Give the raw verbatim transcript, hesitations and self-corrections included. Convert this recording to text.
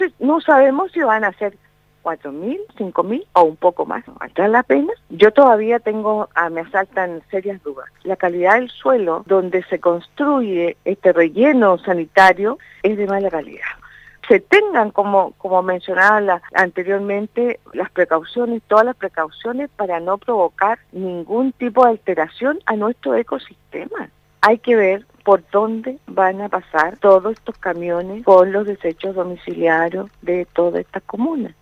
No sabemos si van a ser cuatro mil, cinco mil o un poco más. ¿Valdrá la pena? Yo todavía tengo, ah, me asaltan serias dudas. La calidad del suelo donde se construye este relleno sanitario es de mala calidad. Se tengan, como, como mencionaba la, anteriormente, las precauciones, todas las precauciones para no provocar ningún tipo de alteración a nuestro ecosistema. Hay que ver por dónde van a pasar todos estos camiones con los desechos domiciliarios de todas estas comunas.